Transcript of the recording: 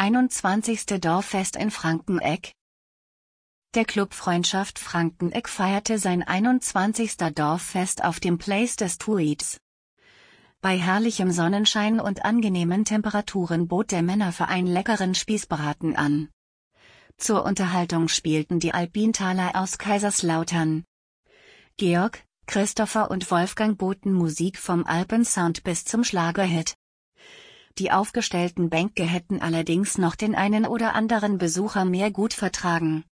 21. Dorffest in Frankenegg. Der Club Freundschaft Frankenegg feierte sein 21. Dorffest auf dem Place des Tweeds. Bei herrlichem Sonnenschein und angenehmen Temperaturen bot der Männerverein leckeren Spießbraten an. Zur Unterhaltung spielten die Alpintaler aus Kaiserslautern. Georg, Christopher und Wolfgang boten Musik vom Alpensound bis zum Schlagerhit. Die aufgestellten Bänke hätten allerdings noch den einen oder anderen Besucher mehr gut vertragen.